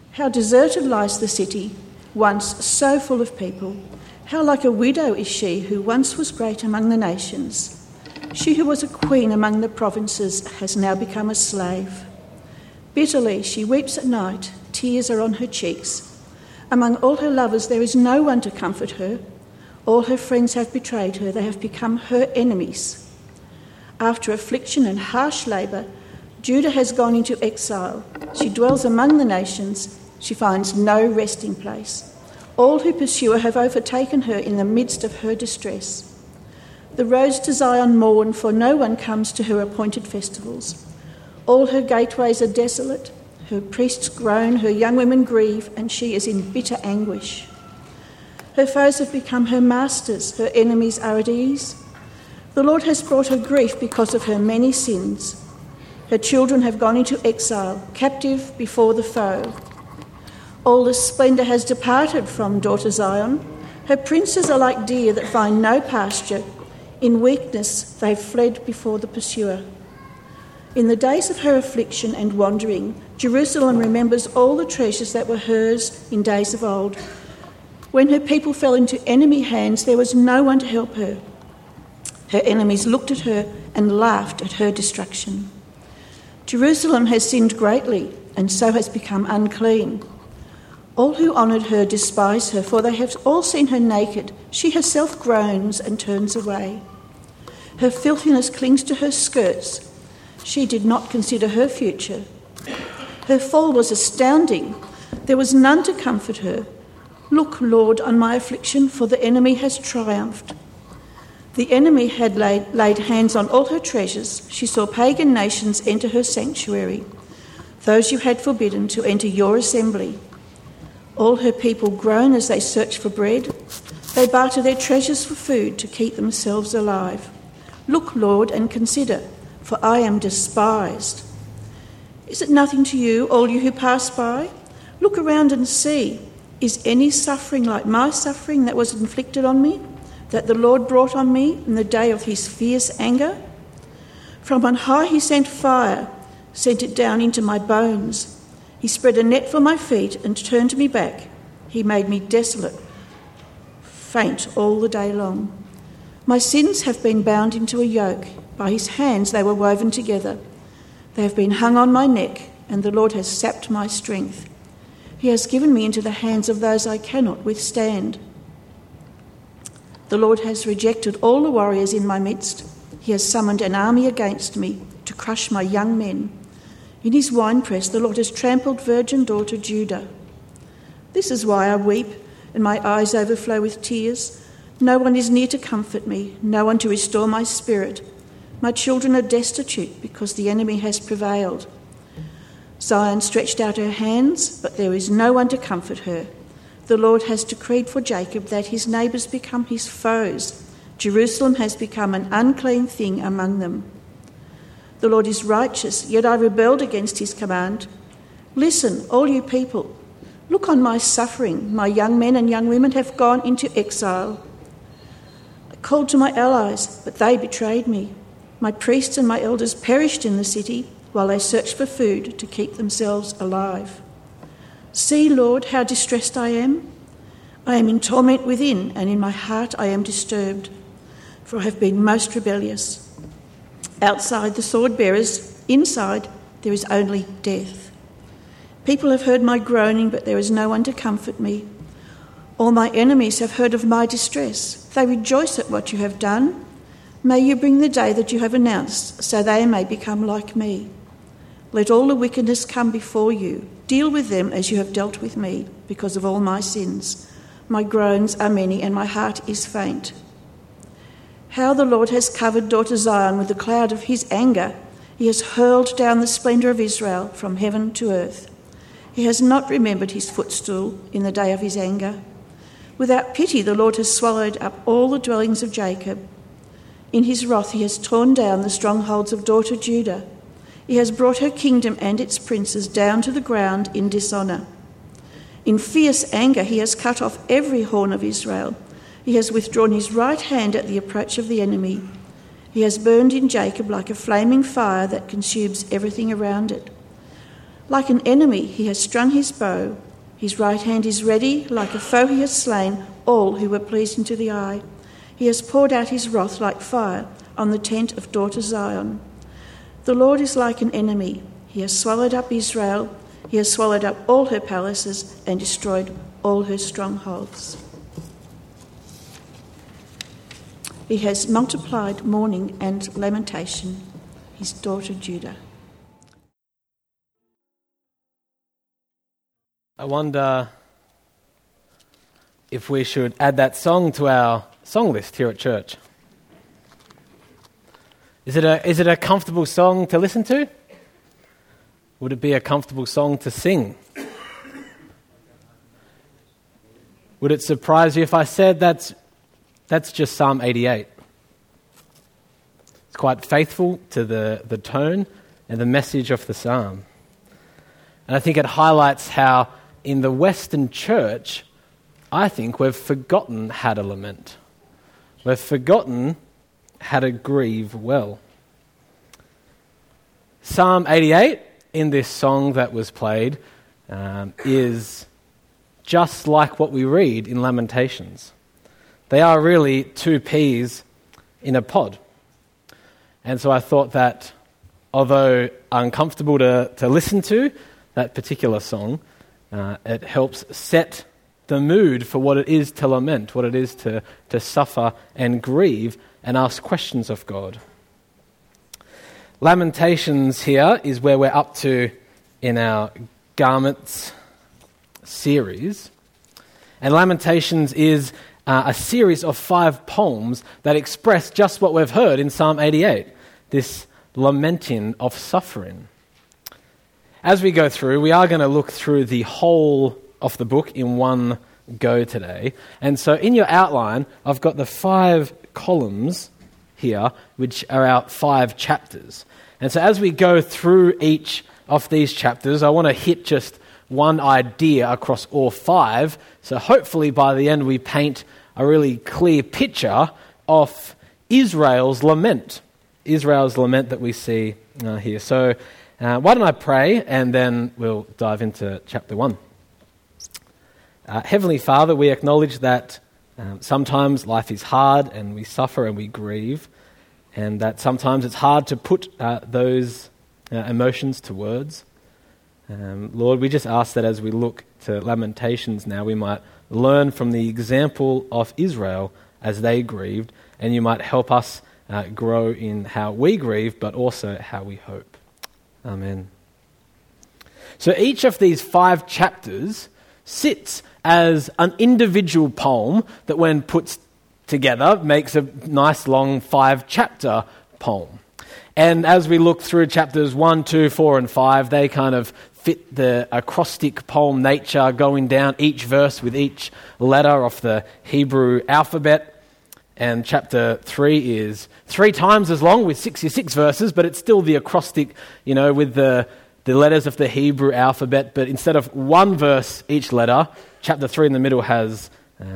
How deserted lies the city, once so full of people. How like a widow is she who once was great among the nations. She who was a queen among the provinces has now become a slave. Bitterly she weeps at night, tears are on her cheeks. Among all her lovers there is no one to comfort her. All her friends have betrayed her, they have become her enemies. After affliction and harsh labour, Judah has gone into exile. She dwells among the nations, she finds no resting place. All who pursue her have overtaken her in the midst of her distress. The roads to Zion mourn, for no one comes to her appointed festivals. All her gateways are desolate, her priests groan, her young women grieve, and she is in bitter anguish. Her foes have become her masters, her enemies are at ease. The Lord has brought her grief because of her many sins. Her children have gone into exile, captive before the foe. All the splendour has departed from daughter Zion. Her princes are like deer that find no pasture. In weakness they have fled before the pursuer. In the days of her affliction and wandering, Jerusalem remembers all the treasures that were hers in days of old. When her people fell into enemy hands, there was no one to help her. Her enemies looked at her and laughed at her destruction. Jerusalem has sinned greatly and so has become unclean. All who honoured her despise her, for they have all seen her naked. She herself groans and turns away. Her filthiness clings to her skirts. She did not consider her future. Her fall was astounding. There was none to comfort her. Look, Lord, on my affliction, for the enemy has triumphed. The enemy had laid hands on all her treasures. She saw pagan nations enter her sanctuary, those you had forbidden to enter your assembly. All her people groan as they search for bread. They barter their treasures for food to keep themselves alive. Look, Lord, and consider, for I am despised. Is it nothing to you, all you who pass by? Look around and see. Is any suffering like my suffering that was inflicted on me, that the Lord brought on me in the day of his fierce anger? From on high he sent fire, sent it down into my bones. He spread a net for my feet and turned me back. He made me desolate, faint all the day long. My sins have been bound into a yoke. By his hands they were woven together. They have been hung on my neck, and the Lord has sapped my strength. He has given me into the hands of those I cannot withstand. The Lord has rejected all the warriors in my midst. He has summoned an army against me to crush my young men. In his winepress the Lord has trampled virgin daughter Judah. This is why I weep and my eyes overflow with tears. No one is near to comfort me, no one to restore my spirit. My children are destitute because the enemy has prevailed. Zion stretched out her hands, but there is no one to comfort her. The Lord has decreed for Jacob that his neighbours become his foes. Jerusalem has become an unclean thing among them. The Lord is righteous, yet I rebelled against his command. Listen, all you people, look on my suffering. My young men and young women have gone into exile. I called to my allies, but they betrayed me. My priests and my elders perished in the city while they searched for food to keep themselves alive. See, Lord, how distressed I am. I am in torment within, and in my heart I am disturbed, for I have been most rebellious. Outside the sword bearers, inside there is only death. People have heard my groaning, but there is no one to comfort me. All my enemies have heard of my distress. They rejoice at what you have done. May you bring the day that you have announced, so they may become like me. Let all the wickedness come before you. Deal with them as you have dealt with me, because of all my sins. My groans are many, and my heart is faint. How the Lord has covered daughter Zion with the cloud of his anger. He has hurled down the splendour of Israel from heaven to earth. He has not remembered his footstool in the day of his anger. Without pity, the Lord has swallowed up all the dwellings of Jacob. In his wrath, he has torn down the strongholds of daughter Judah. He has brought her kingdom and its princes down to the ground in dishonour. In fierce anger, he has cut off every horn of Israel. He has withdrawn his right hand at the approach of the enemy. He has burned in Jacob like a flaming fire that consumes everything around it. Like an enemy, he has strung his bow. His right hand is ready. Like a foe, he has slain all who were pleasing to the eye. He has poured out his wrath like fire on the tent of daughter Zion. The Lord is like an enemy. He has swallowed up Israel. He has swallowed up all her palaces and destroyed all her strongholds. He has multiplied mourning and lamentation, his daughter Judah. I wonder if we should add that song to our song list here at church. Is it a comfortable song to listen to? Would it be a comfortable song to sing? Would it surprise you if I said that's just Psalm 88? It's quite faithful to the tone and the message of the psalm. And I think it highlights how in the Western church, I think we've forgotten how to lament. We've forgotten how to grieve well. Psalm 88 in this song that was played is just like what we read in Lamentations. They are really two peas in a pod. And so I thought that although uncomfortable to listen to, that particular song, it helps set the mood for what it is to lament, what it is to suffer and grieve and ask questions of God. Lamentations here is where we're up to in our Garments series. And Lamentations is a series of 5 poems that express just what we've heard in Psalm 88, this lamenting of suffering. As we go through, we are going to look through the whole of the book in one go today. And so in your outline, I've got the 5 columns here, which are our 5 chapters. And so as we go through each of these chapters, I want to hit just one idea across all 5. So hopefully by the end we paint a really clear picture of Israel's lament that we see here. So why don't I pray and then we'll dive into chapter 1. Heavenly Father, we acknowledge that sometimes life is hard and we suffer and we grieve, and that sometimes it's hard to put those emotions to words. Lord, we just ask that as we look to Lamentations now, we might learn from the example of Israel as they grieved, and you might help us grow in how we grieve, but also how we hope. Amen. So each of these 5 chapters sits as an individual poem that when put together makes a nice long 5-chapter poem. And as we look through chapters 1, 2, 4 and 5, they kind of fit the acrostic poem nature, going down each verse with each letter of the Hebrew alphabet. And chapter 3 is 3 times as long with 66 verses, but it's still the acrostic, with the letters of the Hebrew alphabet. But instead of 1 verse each letter, chapter 3 in the middle has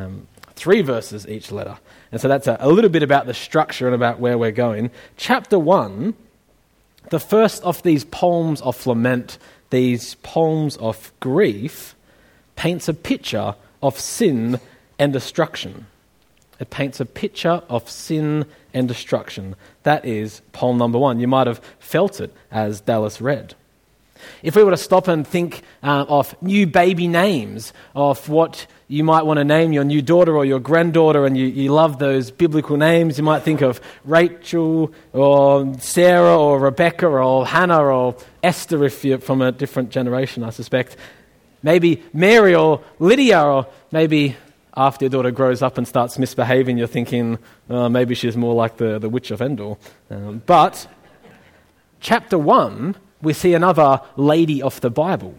3 verses each letter. And so that's a little bit about the structure and about where we're going. Chapter 1, the first of these poems of lament, these poems of grief, paints a picture of sin and destruction. It paints a picture of sin and destruction. That is poem number 1. You might have felt it as Dallas read. If we were to stop and think of new baby names, of what you might want to name your new daughter or your granddaughter, and you love those biblical names, you might think of Rachel or Sarah or Rebecca or Hannah or Esther if you're from a different generation, I suspect. Maybe Mary or Lydia, or maybe after your daughter grows up and starts misbehaving, you're thinking, maybe she's more like the witch of Endor. But chapter 1, we see another lady of the Bible,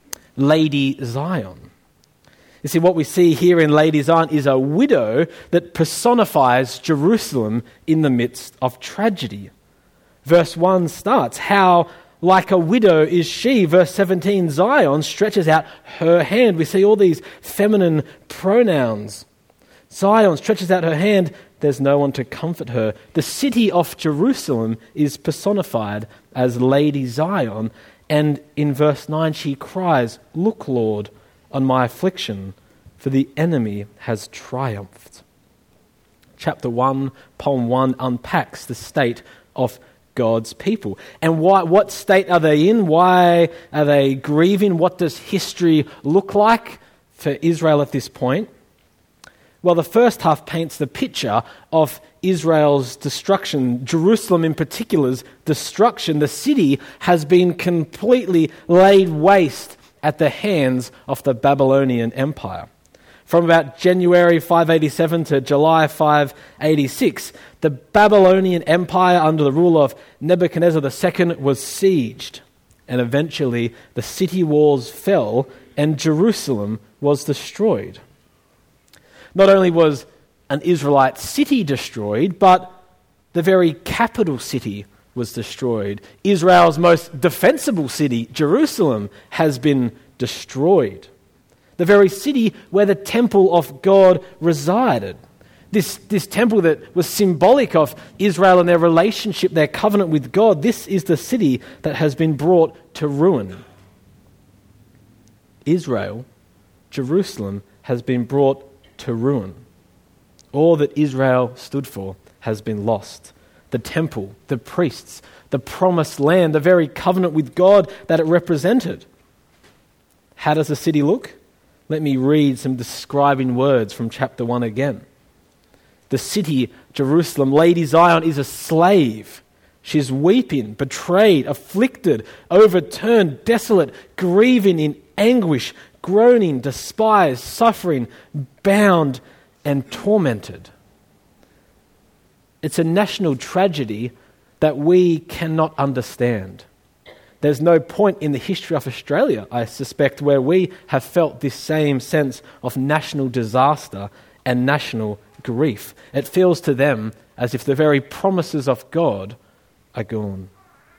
Lady Zion. You see, what we see here in Lady Zion is a widow that personifies Jerusalem in the midst of tragedy. Verse 1 starts, how like a widow is she. Verse 17, Zion stretches out her hand. We see all these feminine pronouns. Zion stretches out her hand. There's no one to comfort her. The city of Jerusalem is personified as Lady Zion. And in verse 9 she cries, "Look, Lord, on my affliction, for the enemy has triumphed." Chapter 1, Poem 1 unpacks the state of God's people. And what state are they in? Why are they grieving? What does history look like for Israel at this point? Well, the first half paints the picture of Israel's destruction, Jerusalem in particular's destruction. The city has been completely laid waste at the hands of the Babylonian Empire. From about January 587 to July 586, the Babylonian Empire under the rule of Nebuchadnezzar II was sieged, and eventually the city walls fell and Jerusalem was destroyed. Not only was an Israelite city destroyed, but the very capital city was destroyed. Israel's most defensible city, Jerusalem, has been destroyed. The very city where the temple of God resided. This temple that was symbolic of Israel and their relationship, their covenant with God, this is the city that has been brought to ruin. Israel, Jerusalem, has been brought to ruin. All that Israel stood for has been lost. The temple, the priests, the promised land, the very covenant with God that it represented. How does the city look? Let me read some describing words from chapter 1 again. The city, Jerusalem, Lady Zion, is a slave. She's weeping, betrayed, afflicted, overturned, desolate, grieving in anguish, groaning, despised, suffering, bound, and tormented. It's a national tragedy that we cannot understand. There's no point in the history of Australia, I suspect, where we have felt this same sense of national disaster and national grief. It feels to them as if the very promises of God are gone.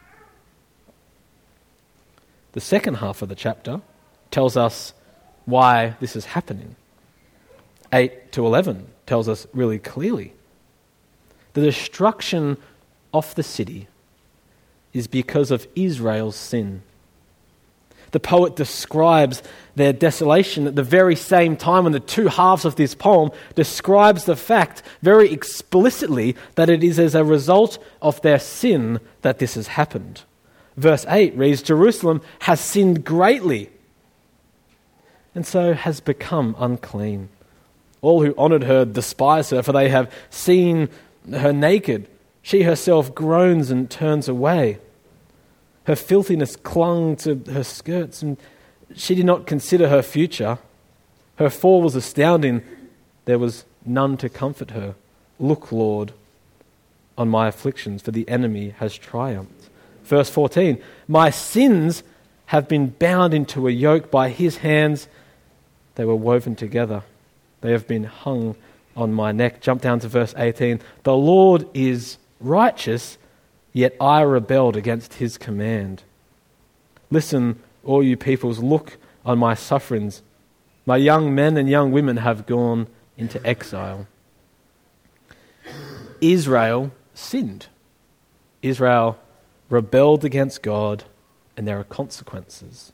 The second half of the chapter tells us why this is happening. 8 to 11 tells us really clearly. The destruction of the city is because of Israel's sin. The poet describes their desolation at the very same time when the two halves of this poem describes the fact very explicitly that it is as a result of their sin that this has happened. Verse 8 reads, "Jerusalem has sinned greatly, and so has become unclean. All who honoured her despise her, for they have seen her naked. She herself groans and turns away. Her filthiness clung to her skirts, and she did not consider her future. Her fall was astounding. There was none to comfort her. Look, Lord, on my afflictions, for the enemy has triumphed." Verse 14, "My sins have been bound into a yoke by his hands. They were woven together. They have been hung on my neck." Jump down to verse 18. "The Lord is righteous, yet I rebelled against his command. Listen, all you peoples, look on my sufferings. My young men and young women have gone into exile." Israel sinned. Israel rebelled against God, and there are consequences.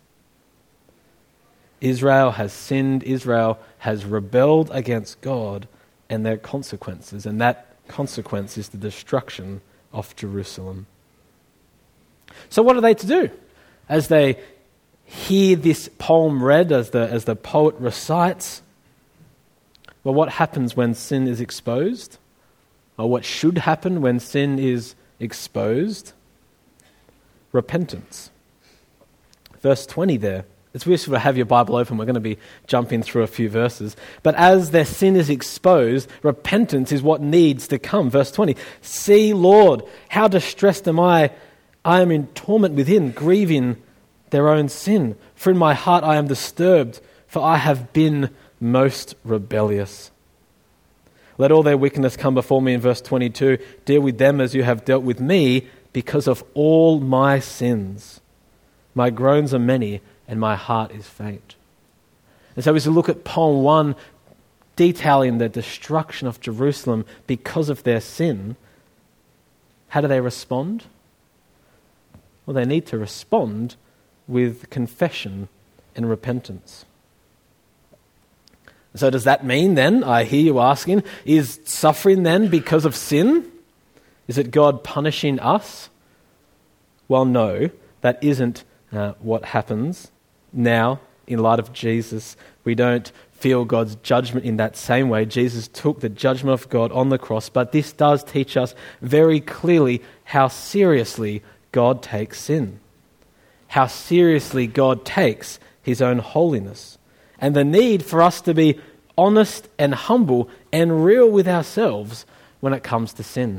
Israel has sinned. Israel has rebelled against God, and there are consequences. And that consequence is the destruction of Jerusalem. So what are they to do? As they hear this poem read, as the poet recites, well, what happens when sin is exposed? Or what should happen when sin is exposed? Repentance. Verse 20 there. It's useful to have your Bible open. We're going to be jumping through a few verses. But as their sin is exposed, repentance is what needs to come. Verse 20, "See, Lord, how distressed am I. I am in torment within, grieving their own sin. For in my heart I am disturbed, for I have been most rebellious. Let all their wickedness come before me." In verse 22, "Deal with them as you have dealt with me, because of all my sins. My groans are many, and my heart is faint." And so as we look at Poem 1, detailing the destruction of Jerusalem because of their sin, how do they respond? Well, they need to respond with confession and repentance. So does that mean then, I hear you asking, is suffering then because of sin? Is it God punishing us? Well, no, that isn't what happens now in light of Jesus. We don't feel God's judgment in that same way. Jesus took the judgment of God on the cross, but this does teach us very clearly how seriously God takes sin, how seriously God takes his own holiness, and the need for us to be honest and humble and real with ourselves when it comes to sin.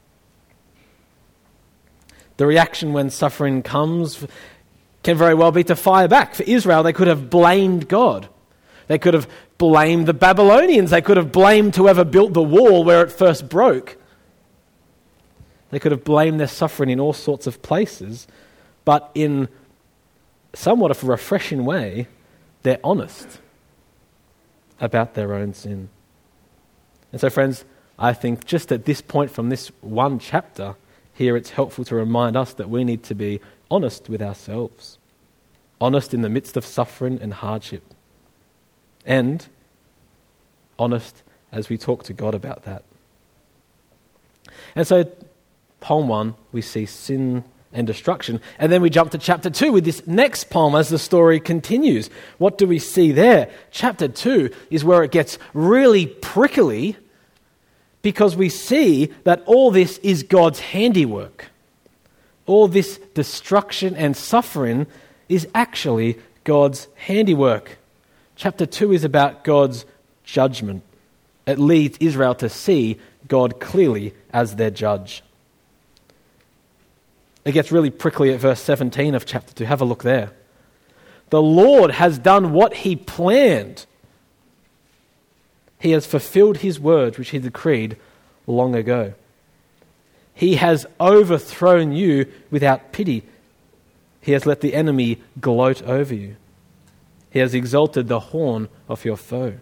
The reaction when suffering comes can very well be to fire back. For Israel, they could have blamed God. They could have blamed the Babylonians. They could have blamed whoever built the wall where it first broke. They could have blamed their suffering in all sorts of places, but in somewhat of a refreshing way, they're honest about their own sin. And so, friends, I think just at this point from this one chapter here, it's helpful to remind us that we need to be honest with ourselves, honest in the midst of suffering and hardship, and honest as we talk to God about that. And so, poem 1, we see sin and destruction. And then we jump to chapter 2 with this next poem as the story continues. What do we see there? Chapter 2 is where it gets really prickly because we see that all this is God's handiwork. All this destruction and suffering is actually God's handiwork. Chapter 2 is about God's judgment. It leads Israel to see God clearly as their judge. It gets really prickly at verse 17 of chapter 2. Have a look there. The Lord has done what he planned. He has fulfilled his words which he decreed long ago. He has overthrown you without pity. He has let the enemy gloat over you. He has exalted the horn of your foe.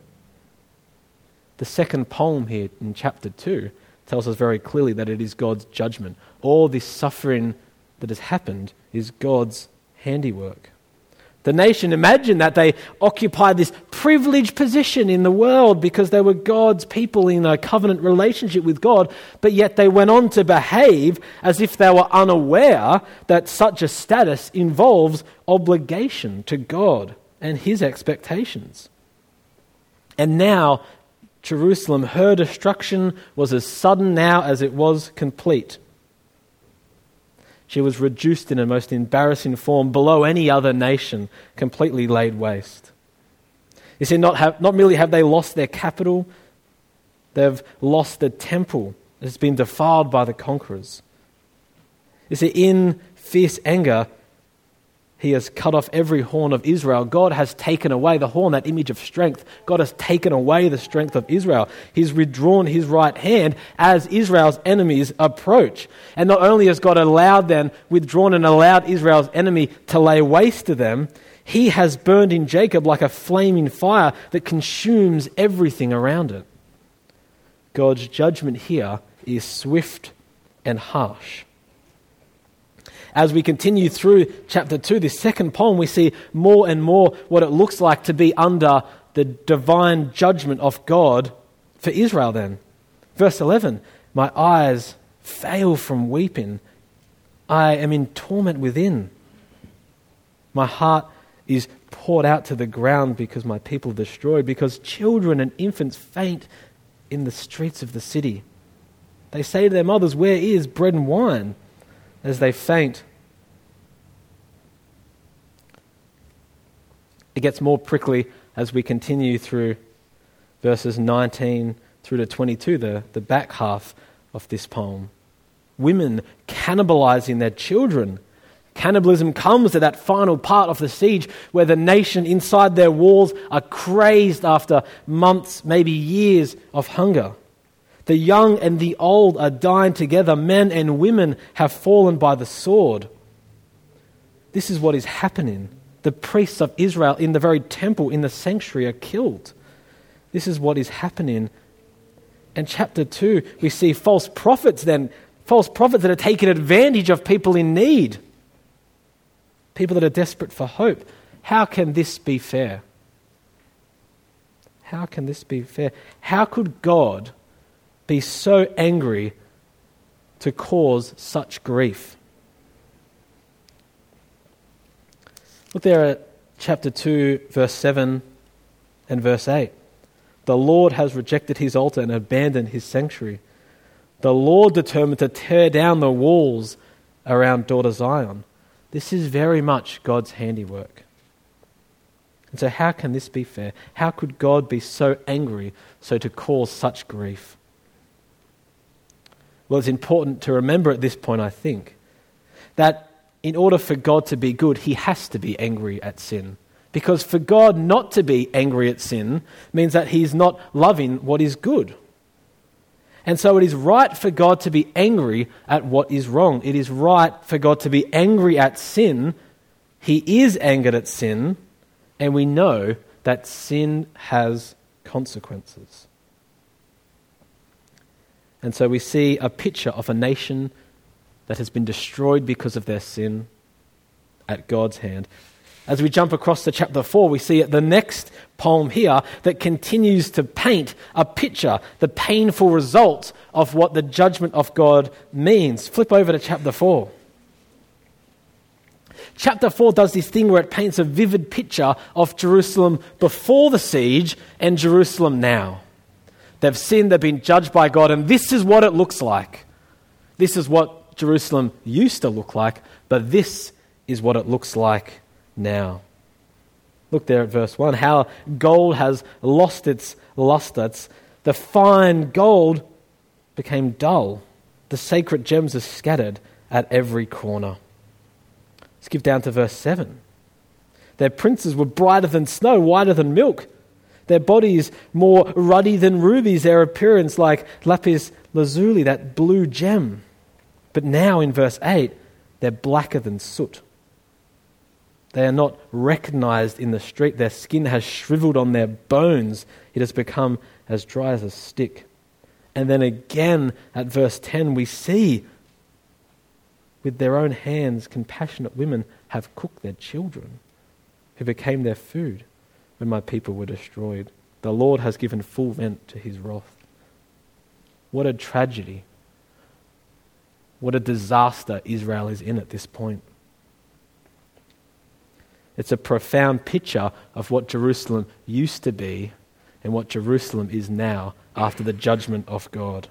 The second poem here in chapter 2 tells us very clearly that it is God's judgment. All this suffering that has happened is God's handiwork. The nation imagined that they occupied this privileged position in the world because they were God's people in a covenant relationship with God, but yet they went on to behave as if they were unaware that such a status involves obligation to God and his expectations. And now, Jerusalem, her destruction was as sudden now as it was complete. She was reduced in a most embarrassing form below any other nation, completely laid waste. You see, not merely have they lost their capital, they've lost the temple that has been defiled by the conquerors. You see, in fierce anger, he has cut off every horn of Israel. God has taken away the horn, that image of strength. God has taken away the strength of Israel. He's withdrawn his right hand as Israel's enemies approach. And not only has God withdrawn and allowed Israel's enemy to lay waste to them, he has burned in Jacob like a flaming fire that consumes everything around it. God's judgment here is swift and harsh. As we continue through chapter 2, this second poem, we see more and more what it looks like to be under the divine judgment of God for Israel then. Verse 11, my eyes fail from weeping. I am in torment within. My heart is poured out to the ground because my people are destroyed, because children and infants faint in the streets of the city. They say to their mothers, where is bread and wine? As they faint. It gets more prickly as we continue through verses 19 through to 22, the back half of this poem. Women cannibalizing their children. Cannibalism comes to that final part of the siege where the nation inside their walls are crazed after months, maybe years of hunger. The young and the old are dying together. Men and women have fallen by the sword. This is what is happening. The priests of Israel in the very temple, in the sanctuary, are killed. This is what is happening. And chapter 2, we see false prophets that are taking advantage of people in need. people that are desperate for hope. How can this be fair? How can this be fair? How could God be so angry to cause such grief? Look there at chapter 2, verse 7 and verse 8. The Lord has rejected his altar and abandoned his sanctuary. The Lord determined to tear down the walls around daughter Zion. This is very much God's handiwork. And so how can this be fair? How could God be so angry, so to cause such grief? Well, it's important to remember at this point, I think, that in order for God to be good, he has to be angry at sin. Because for God not to be angry at sin means that he's not loving what is good. And so it is right for God to be angry at what is wrong. It is right for God to be angry at sin. He is angered at sin, and we know that sin has consequences. And so we see a picture of a nation that has been destroyed because of their sin at God's hand. As we jump across to chapter 4, we see the next poem here that continues to paint a picture, the painful result of what the judgment of God means. Flip over to chapter 4. Chapter 4 does this thing where it paints a vivid picture of Jerusalem before the siege and Jerusalem now. They've sinned, they've been judged by God, and this is what it looks like. This is what Jerusalem used to look like, but this is what it looks like now. Look there at verse 1, how gold has lost its luster. The fine gold became dull. The sacred gems are scattered at every corner. Skip down to verse 7. Their princes were brighter than snow, whiter than milk. Their bodies more ruddy than rubies, their appearance like lapis lazuli, that blue gem. But now in verse 8, they're blacker than soot. They are not recognized in the street. Their skin has shriveled on their bones. It has become as dry as a stick. And then again at verse 10, we see with their own hands compassionate women have cooked their children, who became their food when my people were destroyed. The Lord has given full vent to his wrath. What a tragedy. What a disaster Israel is in at this point. It's a profound picture of what Jerusalem used to be and what Jerusalem is now after the judgment of God.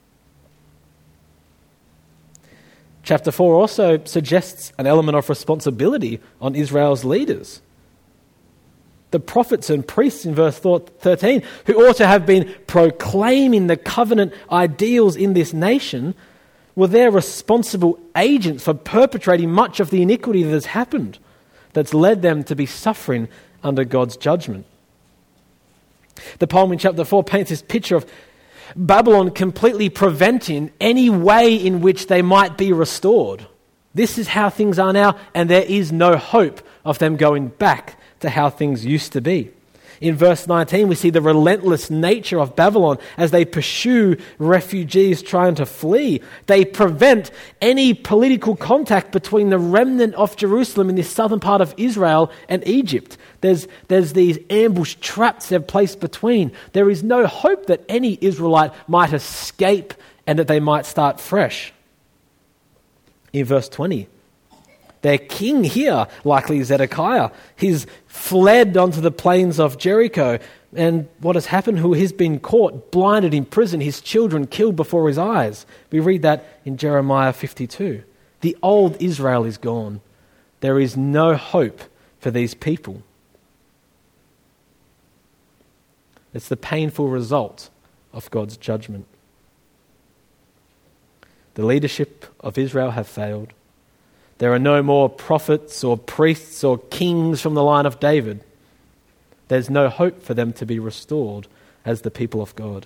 Chapter 4 also suggests an element of responsibility on Israel's leaders. The prophets and priests in verse 13, who ought to have been proclaiming the covenant ideals in this nation, were their responsible agents for perpetrating much of the iniquity that has happened, that's led them to be suffering under God's judgment. The poem in chapter 4 paints this picture of Babylon completely preventing any way in which they might be restored. This is how things are now, and there is no hope of them going back to how things used to be. In verse 19, we see the relentless nature of Babylon as they pursue refugees trying to flee. They prevent any political contact between the remnant of Jerusalem in this southern part of Israel and Egypt. There's these ambush traps they've placed between. There is no hope that any Israelite might escape and that they might start fresh. In verse 20, their king here, likely Zedekiah, he's fled onto the plains of Jericho. And what has happened? He's been caught, blinded in prison, his children killed before his eyes. We read that in Jeremiah 52. The old Israel is gone. There is no hope for these people. It's the painful result of God's judgment. The leadership of Israel have failed. There are no more prophets or priests or kings from the line of David. There's no hope for them to be restored as the people of God.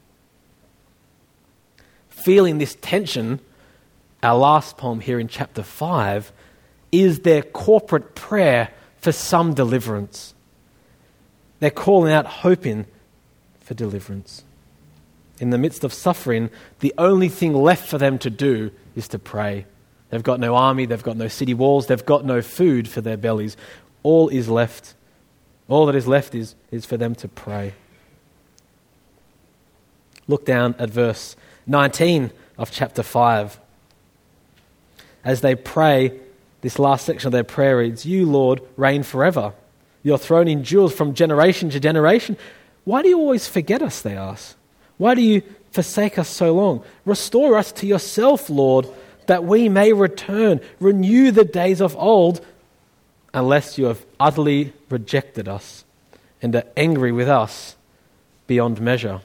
Feeling this tension, our last poem here in chapter 5 is their corporate prayer for some deliverance. They're calling out, hoping for deliverance. In the midst of suffering, the only thing left for them to do is to pray. They've got no army, they've got no city walls, they've got no food for their bellies. All that is left is for them to pray. Look down at verse 19 of chapter 5. As they pray, this last section of their prayer reads, "You, Lord, reign forever. Your throne endures from generation to generation. Why do you always forget us?" they ask. "Why do you forsake us so long? Restore us to yourself, Lord, that we may return. Renew the days of old, unless you have utterly rejected us and are angry with us beyond measure."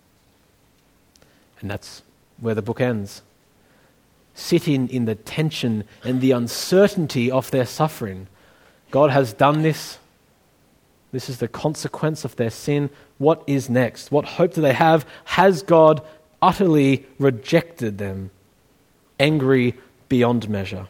And that's where the book ends. Sitting in the tension and the uncertainty of their suffering. God has done this. This is the consequence of their sin. What is next? What hope do they have? Has God utterly rejected them? Angry beyond measure.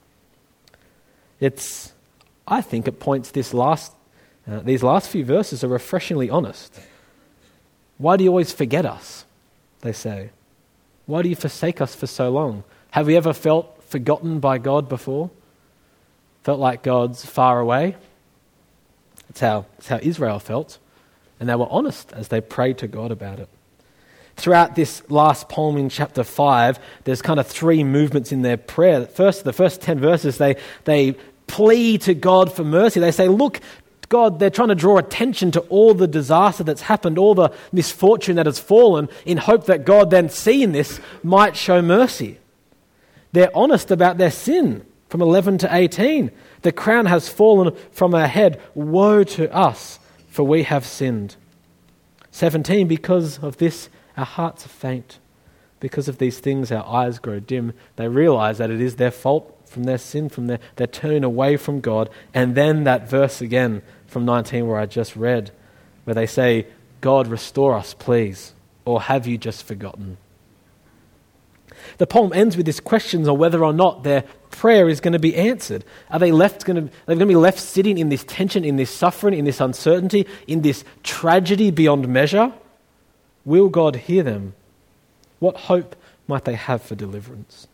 I think it points these last few verses are refreshingly honest. Why do you always forget us? They say. Why do you forsake us for so long? Have we ever felt forgotten by God before? Felt like God's far away? That's how Israel felt. And they were honest as they prayed to God about it. Throughout this last poem in chapter 5, there's kind of three movements in their prayer. The first 10 verses, they plea to God for mercy. They say, look, God, they're trying to draw attention to all the disaster that's happened, all the misfortune that has fallen, in hope that God then, seeing this, might show mercy. They're honest about their sin from 11 to 18. The crown has fallen from our head. Woe to us, for we have sinned. 17, because of this, our hearts are faint. Because of these things, our eyes grow dim. They realize that it is their fault from their sin, from their turning away from God. And then that verse again from 19 where I just read, where they say, God, restore us, please. Or have you just forgotten? The poem ends with this question on whether or not their prayer is going to be answered. Are they going to be left sitting in this tension, in this suffering, in this uncertainty, in this tragedy beyond measure? Will God hear them? What hope might they have for deliverance?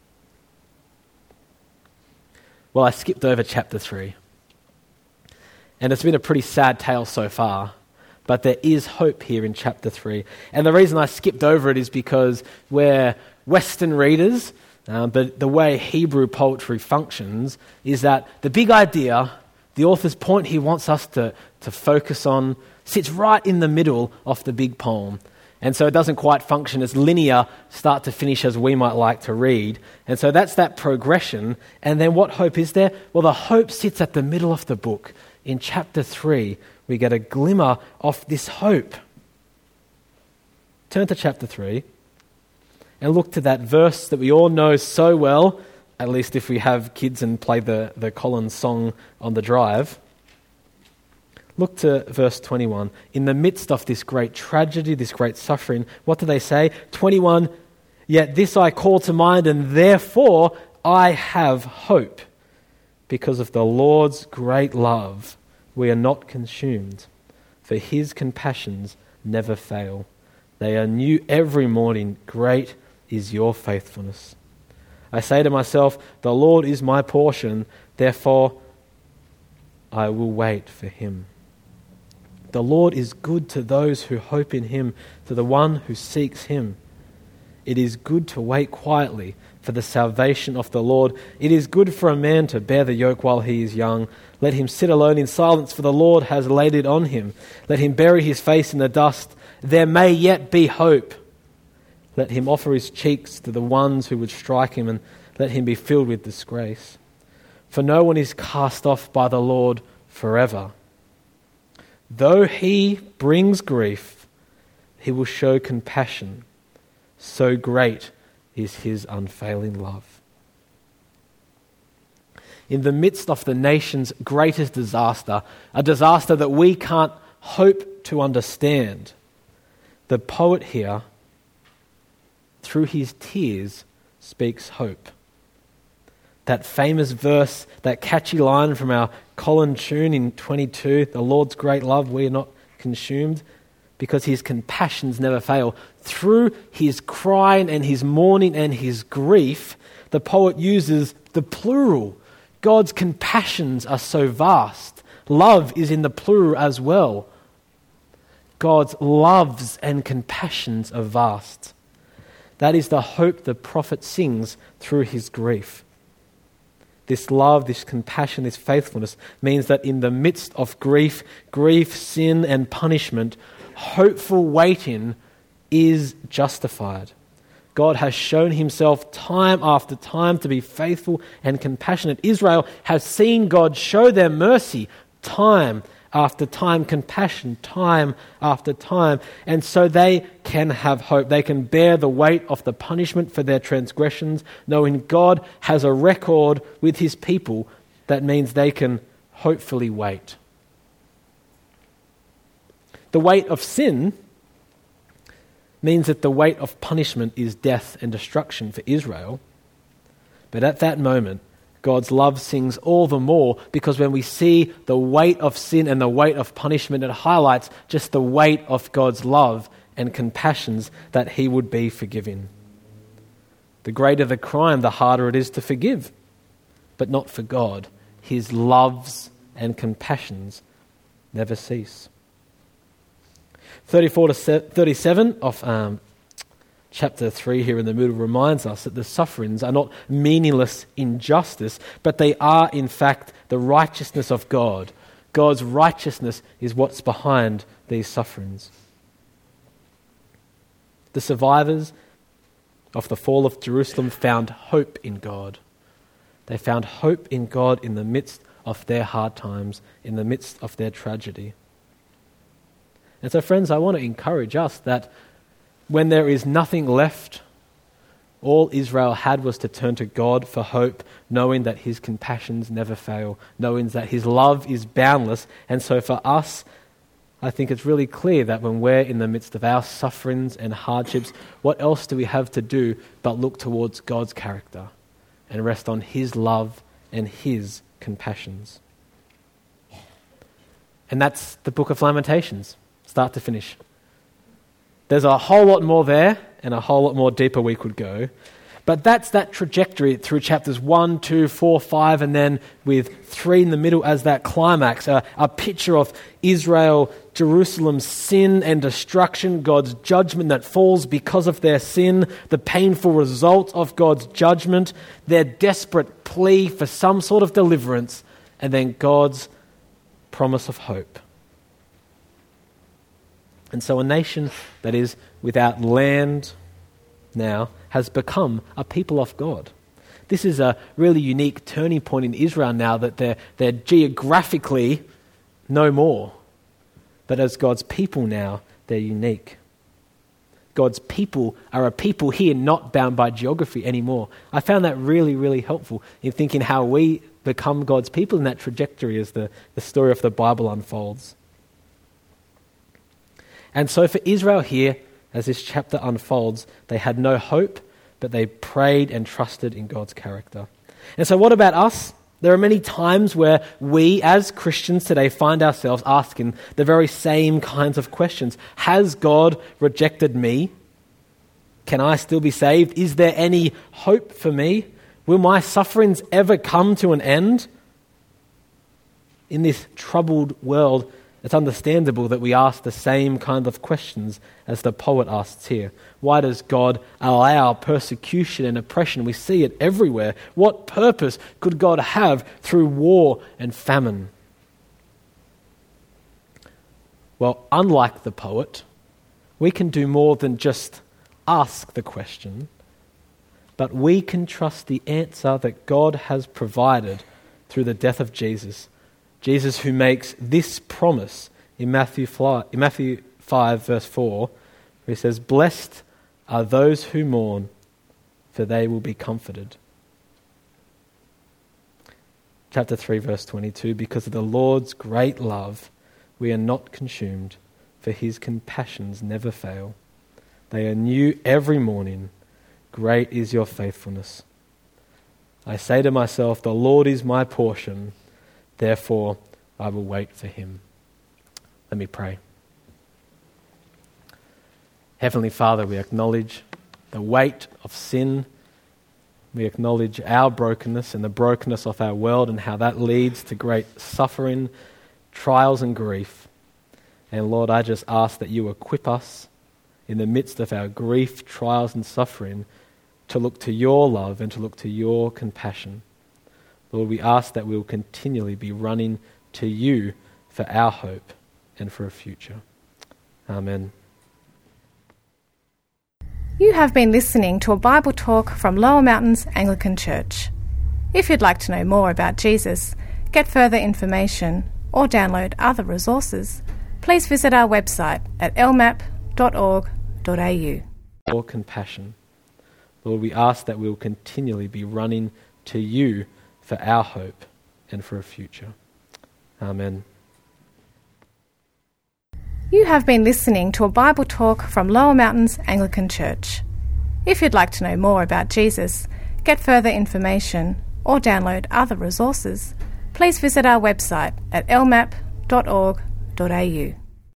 Well, I skipped over chapter 3. And it's been a pretty sad tale so far. But there is hope here in chapter 3. And the reason I skipped over it is because we're Western readers, but the way Hebrew poetry functions is that the big idea, the author's point he wants us to focus on, sits right in the middle of the big poem. And so it doesn't quite function as linear, start to finish, as we might like to read. And so that's that progression. And then what hope is there? Well, the hope sits at the middle of the book. In chapter 3, we get a glimmer of this hope. Turn to chapter 3 and look to that verse that we all know so well, at least if we have kids and play the Collins song on the drive. Look to verse 21. In the midst of this great tragedy, this great suffering, what do they say? 21, yet this I call to mind, and therefore I have hope. Because of the Lord's great love, we are not consumed, for his compassions never fail. They are new every morning. Great is your faithfulness. I say to myself, the Lord is my portion, therefore I will wait for him. The Lord is good to those who hope in him, to the one who seeks him. It is good to wait quietly for the salvation of the Lord. It is good for a man to bear the yoke while he is young. Let him sit alone in silence, for the Lord has laid it on him. Let him bury his face in the dust. There may yet be hope. Let him offer his cheeks to the ones who would strike him, and let him be filled with disgrace. For no one is cast off by the Lord forever. Though he brings grief, he will show compassion. So great is his unfailing love. In the midst of the nation's greatest disaster, a disaster that we can't hope to understand, the poet here, through his tears, speaks hope. That famous verse, that catchy line from our Colin tune in 22, the Lord's great love, we are not consumed, because his compassions never fail. Through his crying and his mourning and his grief, The poet uses the plural. God's compassions are so vast. Love is in the plural as well. God's loves and compassions are vast. That is the hope the prophet sings through his grief. This love, this compassion, this faithfulness means that in the midst of grief, sin and punishment, hopeful waiting is justified. God has shown himself time after time to be faithful and compassionate. Israel has seen God show their mercy time after time, compassion time after time. And so they can have hope. They can bear the weight of the punishment for their transgressions, knowing God has a record with his people. That means they can hopefully wait. The weight of sin means that the weight of punishment is death and destruction for Israel. But at that moment, God's love sings all the more, because when we see the weight of sin and the weight of punishment, it highlights just the weight of God's love and compassions that he would be forgiving. The greater the crime, the harder it is to forgive. But not for God. His loves and compassions never cease. 34 to 37 of chapter 3 here in the middle reminds us that the sufferings are not meaningless injustice, but they are in fact the righteousness of God. God's righteousness is what's behind these sufferings. The survivors of the fall of Jerusalem found hope in God. They found hope in God in the midst of their hard times, in the midst of their tragedy. And so, friends, I want to encourage us that when there is nothing left, all Israel had was to turn to God for hope, knowing that his compassions never fail, knowing that his love is boundless. And so for us, I think it's really clear that when we're in the midst of our sufferings and hardships, what else do we have to do but look towards God's character and rest on his love and his compassions? And that's the book of Lamentations, start to finish. There's a whole lot more there and a whole lot more deeper we could go. But that's that trajectory through chapters 1, 2, 4, 5, and then with 3 in the middle as that climax, a picture of Israel, Jerusalem's sin and destruction, God's judgment that falls because of their sin, the painful result of God's judgment, their desperate plea for some sort of deliverance, and then God's promise of hope. And so a nation that is without land now has become a people of God. This is a really unique turning point in Israel now, that they're geographically no more. But as God's people now, they're unique. God's people are a people here not bound by geography anymore. I found that really, really helpful in thinking how we become God's people in that trajectory as the story of the Bible unfolds. And so for Israel here, as this chapter unfolds, they had no hope, but they prayed and trusted in God's character. And so what about us? There are many times where we as Christians today find ourselves asking the very same kinds of questions. Has God rejected me? Can I still be saved? Is there any hope for me? Will my sufferings ever come to an end? In this troubled world, it's understandable that we ask the same kind of questions as the poet asks here. Why does God allow persecution and oppression? We see it everywhere. What purpose could God have through war and famine? Well, unlike the poet, we can do more than just ask the question, but we can trust the answer that God has provided through the death of Jesus. Jesus, who makes this promise in Matthew 5 verse 4, where he says, "Blessed are those who mourn, for they will be comforted." Chapter 3 verse 22, "Because of the Lord's great love, we are not consumed, for his compassions never fail. They are new every morning. Great is your faithfulness. I say to myself, the Lord is my portion. Therefore, I will wait for him." Let me pray. Heavenly Father, we acknowledge the weight of sin We acknowledge our brokenness and the brokenness of our world and how that leads to great suffering, trials and grief. And Lord, I just ask that you equip us in the midst of our grief, trials and suffering to look to your love and to look to your compassion. Lord, we ask that we will continually be running to you for our hope and for a future. Amen. You have been listening to a Bible talk from Lower Mountains Anglican Church. If you'd like to know more about Jesus, get further information, or download other resources, please visit our website at lmap.org.au. Your compassion. Lord, we ask that we will continually be running to you for our hope and for a future. Amen. You have been listening to a Bible talk from Lower Mountains Anglican Church. If you'd like to know more about Jesus, get further information, or download other resources, please visit our website at lmap.org.au.